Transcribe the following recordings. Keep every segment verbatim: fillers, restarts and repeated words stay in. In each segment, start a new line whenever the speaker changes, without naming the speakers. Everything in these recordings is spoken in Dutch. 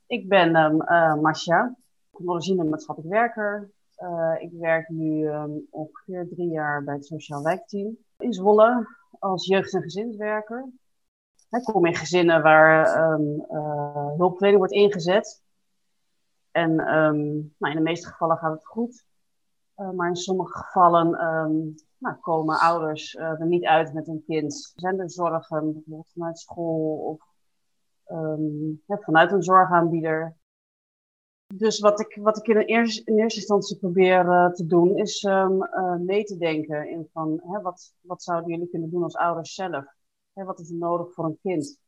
Ik ben um, uh, Masha, technologie- en maatschappelijk werker. Uh, ik werk nu um, ongeveer drie jaar bij het Sociaal Wijkteam in Zwolle als jeugd- en gezinswerker. Ik kom in gezinnen waar um, uh, hulpverlening wordt ingezet. En um, nou, in de meeste gevallen gaat het goed. Uh, maar in sommige gevallen um, nou, komen ouders uh, er niet uit met hun kind. Zijn er zorgen, bijvoorbeeld vanuit school of um, ja, vanuit een zorgaanbieder. Dus wat ik, wat ik in, eerste, in eerste instantie probeer uh, te doen, is um, uh, mee te denken in van, hè, wat, wat zouden jullie kunnen doen als ouders zelf? Hè, wat is er nodig voor een kind?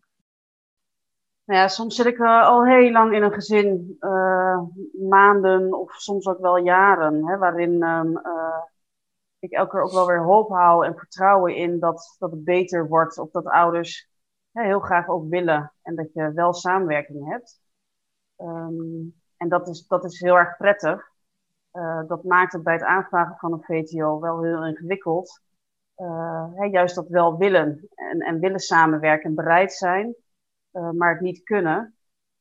Nou ja, soms zit ik uh, al heel lang in een gezin, uh, maanden of soms ook wel jaren, hè, waarin um, uh, ik elke keer ook wel weer hoop hou en vertrouwen in dat, dat het beter wordt, of dat ouders hè, heel graag ook willen en dat je wel samenwerking hebt. Um, en dat is, dat is heel erg prettig. Uh, dat maakt het bij het aanvragen van een V T O wel heel ingewikkeld. Uh, hè, juist dat wel willen en, en willen samenwerken en bereid zijn, uh, maar het niet kunnen.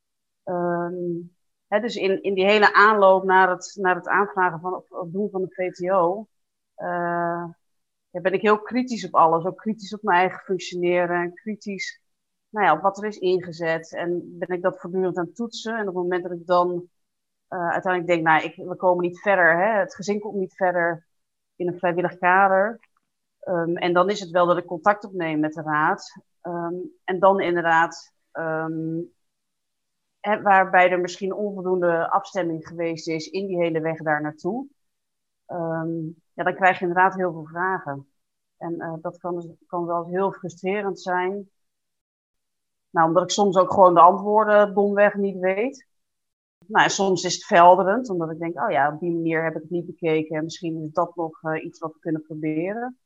Um, hè, dus in, in die hele aanloop naar het, naar het aanvragen van of, of doen van een V T O, uh, ja, ben ik heel kritisch op alles. Ook kritisch op mijn eigen functioneren, kritisch nou ja, op wat er is ingezet. En ben ik dat voortdurend aan het toetsen. En op het moment dat ik dan Uh, uiteindelijk denk, nou, ik, we komen niet verder. Hè? Het gezin komt niet verder in een vrijwillig kader. Um, en dan is het wel dat ik contact opneem met de raad. Um, en dan inderdaad, um, hè, waarbij er misschien onvoldoende afstemming geweest is in die hele weg daar naartoe. Um, ja, dan krijg je inderdaad heel veel vragen. En uh, dat kan, kan wel heel frustrerend zijn. Nou, omdat ik soms ook gewoon de antwoorden domweg niet weet. Nou, soms is het verhelderend, omdat ik denk, oh ja, op die manier heb ik het niet bekeken. En misschien is dat nog uh, iets wat we kunnen proberen.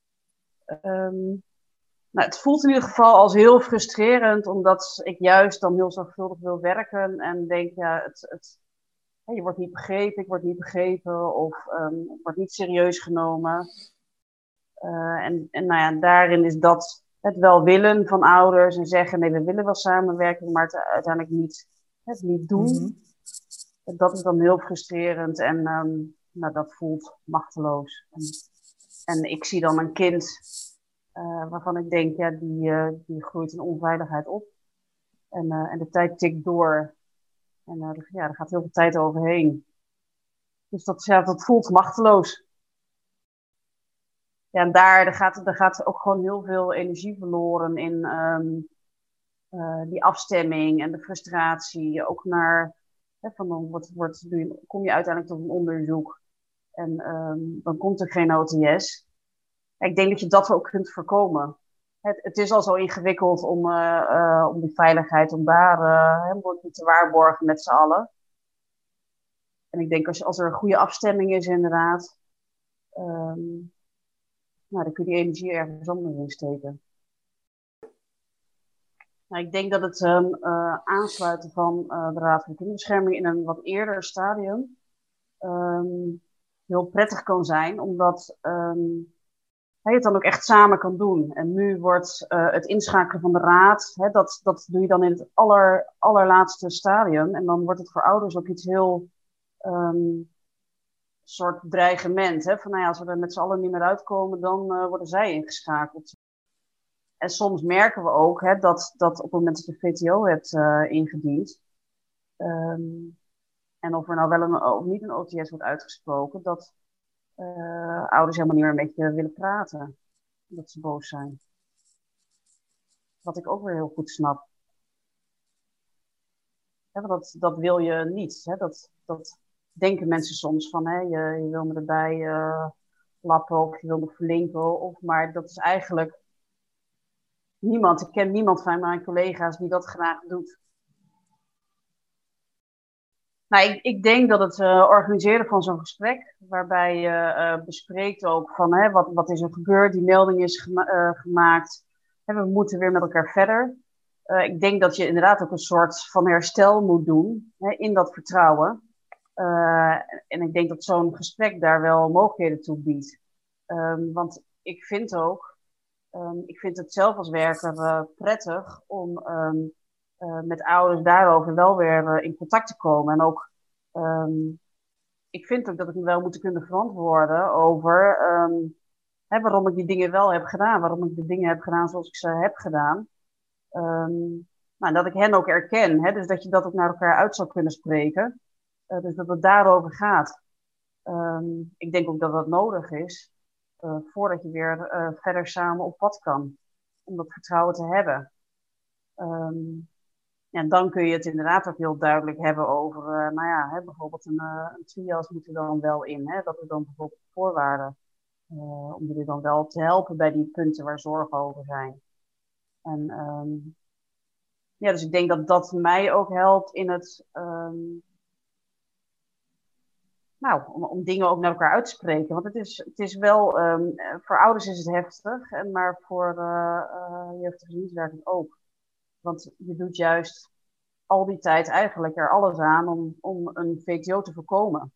Um, nou, het voelt in ieder geval als heel frustrerend, omdat ik juist dan heel zorgvuldig wil werken. En denk, ja, het, het, ja, je wordt niet begrepen, ik word niet begrepen. Of um, ik word niet serieus genomen. Uh, en, en nou ja, daarin is dat het wel willen van ouders. En zeggen, nee, we willen wel samenwerken, maar het uiteindelijk niet, het niet doen. Mm-hmm. Dat is dan heel frustrerend en um, nou, dat voelt machteloos. En, en ik zie dan een kind uh, waarvan ik denk, ja, die, uh, die groeit in onveiligheid op. En, uh, en de tijd tikt door. En uh, ja, er gaat heel veel tijd overheen. Dus dat, ja, dat voelt machteloos. Ja, en daar, daar, gaat, daar gaat ook gewoon heel veel energie verloren in um, uh, die afstemming en de frustratie. Ook naar... He, van dan wordt, wordt, kom je uiteindelijk tot een onderzoek en um, dan komt er geen O T S. Ik denk dat je dat ook kunt voorkomen. Het, het is al zo ingewikkeld om, uh, uh, om die veiligheid, om daar uh, te waarborgen met z'n allen. En ik denk als, als er een goede afstemming is inderdaad, um, nou, dan kun je die energie ergens anders in steken. Nou, ik denk dat het um, uh, aansluiten van uh, de Raad voor de Kinderbescherming in een wat eerder stadium um, heel prettig kan zijn, omdat um, je het dan ook echt samen kan doen. En nu wordt uh, het inschakelen van de raad, hè, dat, dat doe je dan in het aller, allerlaatste stadium. En dan wordt het voor ouders ook iets heel um, soort dreigement. Hè, van nou ja, als we er met z'n allen niet meer uitkomen, dan uh, worden zij ingeschakeld. En soms merken we ook hè, dat, dat op het moment dat je V T O hebt uh, ingediend, um, en of er nou wel een, of niet een O T S wordt uitgesproken, dat uh, ouders helemaal niet meer met je willen praten. Dat ze boos zijn. Wat ik ook weer heel goed snap. Hè, dat, dat wil je niet. Hè? Dat, dat denken mensen soms van, hè, je, je wil me erbij uh, lappen of je wil me verlinken. Of, maar dat is eigenlijk niemand. Ik ken niemand van mijn collega's die dat graag doet. Nou, ik, ik denk dat het uh, organiseren van zo'n gesprek, waarbij je uh, bespreekt ook van hè, wat, wat is er gebeurd, die melding is gema- uh, gemaakt, hè, we moeten weer met elkaar verder. Uh, ik denk dat je inderdaad ook een soort van herstel moet doen hè, in dat vertrouwen. Uh, en ik denk dat zo'n gesprek daar wel mogelijkheden toe biedt. Um, want ik vind ook, um, ik vind het zelf als werker uh, prettig om... Um, uh, met ouders daarover wel weer uh, in contact te komen. En ook, um, ik vind ook dat ik me wel moet kunnen verantwoorden over um, hè, waarom ik die dingen wel heb gedaan. Waarom ik de dingen heb gedaan zoals ik ze heb gedaan. Um, nou, dat ik hen ook erken. Hè, dus dat je dat ook naar elkaar uit zou kunnen spreken. Uh, dus dat het daarover gaat. Um, ik denk ook dat dat nodig is. Uh, voordat je weer uh, verder samen op pad kan. Om dat vertrouwen te hebben. Um, ja, en dan kun je het inderdaad ook heel duidelijk hebben over, uh, nou ja, hè, bijvoorbeeld een, uh, een trias moet er dan wel in. Hè, dat er dan bijvoorbeeld voorwaarden, uh, om jullie dan wel te helpen bij die punten waar zorgen over zijn. En um, ja, dus ik denk dat dat mij ook helpt in het, um, nou, om, om dingen ook naar elkaar uit te spreken. Want het is, het is wel, um, voor ouders is het heftig, en maar voor uh, uh, jeugdige dienstwerking ook. Want je doet juist al die tijd eigenlijk er alles aan om, om een V T O te voorkomen.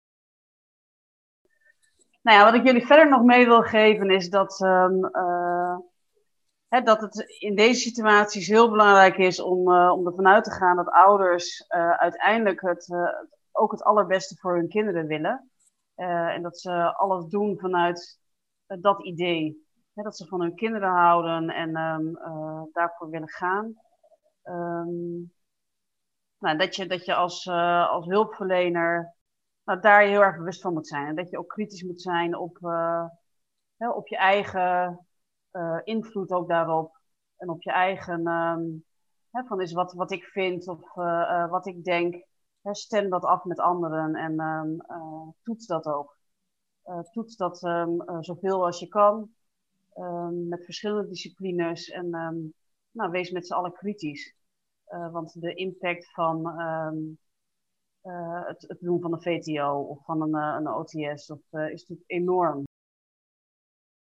Nou ja, wat ik jullie verder nog mee wil geven is dat, um, uh, hè, dat het in deze situaties heel belangrijk is om, uh, om ervan uit te gaan dat ouders uh, uiteindelijk het, uh, ook het allerbeste voor hun kinderen willen. Uh, en dat ze alles doen vanuit uh, dat idee. Hè, dat ze van hun kinderen houden en um, uh, daarvoor willen gaan. Um, nou, dat je, dat je als, uh, als hulpverlener nou, daar je heel erg bewust van moet zijn. En dat je ook kritisch moet zijn op, uh, hè, op je eigen uh, invloed ook daarop. En op je eigen, um, hè, van is wat, wat ik vind of uh, uh, wat ik denk. Hè, stem dat af met anderen en um, uh, toets dat ook. Uh, toets dat um, uh, zoveel als je kan. Um, met verschillende disciplines. En um, nou, wees met z'n allen kritisch. Uh, want de impact van um, uh, het, het doen van een V T O of van een, uh, een O T S of, uh, is natuurlijk enorm.